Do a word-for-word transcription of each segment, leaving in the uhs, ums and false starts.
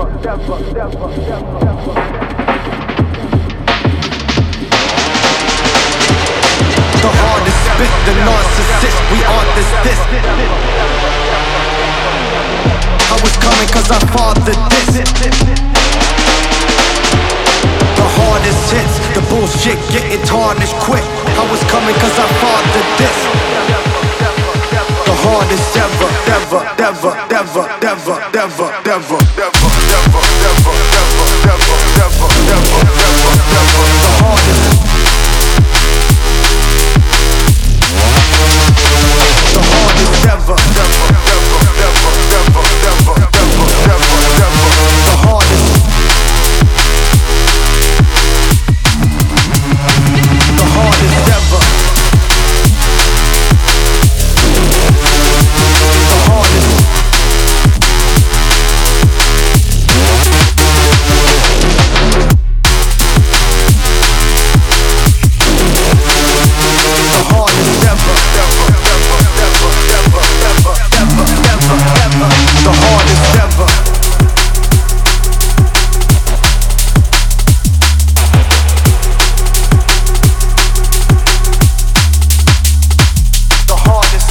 The hardest spit, the narcissist, we aren't this this. I was coming cause I fathered this. The hardest hits, the bullshit getting tarnished quick. I was coming cause I fathered this. The hardest ever, ever, ever, ever, ever, ever, ever, ever, ever, ever, ever, ever, ever, ever, ever, the hardest. The hardest ever, ever, ever, ever, ever, ever, ever, ever, ever, the hardest. The hardest ever. The hardest. The hardest ever, ever, ever, ever, ever, ever, ever, ever, ever, the hardest ever. The hardest.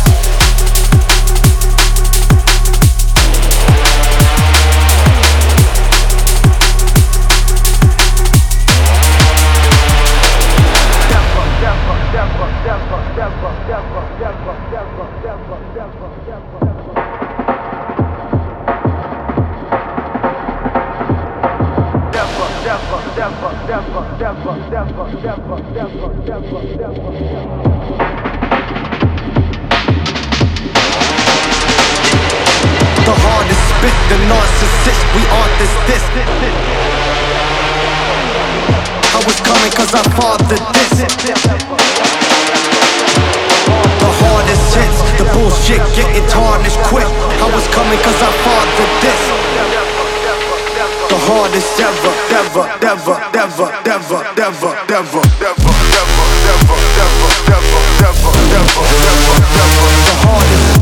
The hardest spit, the narcissist, we aren't this this. I was coming cause I fathered this. The hardest hits, the bullshit getting tarnished quick. I was coming cause I fathered this. The hardest ever, ever, ever, ever, ever, ever, ever, ever, ever, ever, ever, ever, ever, ever, ever, the hardest.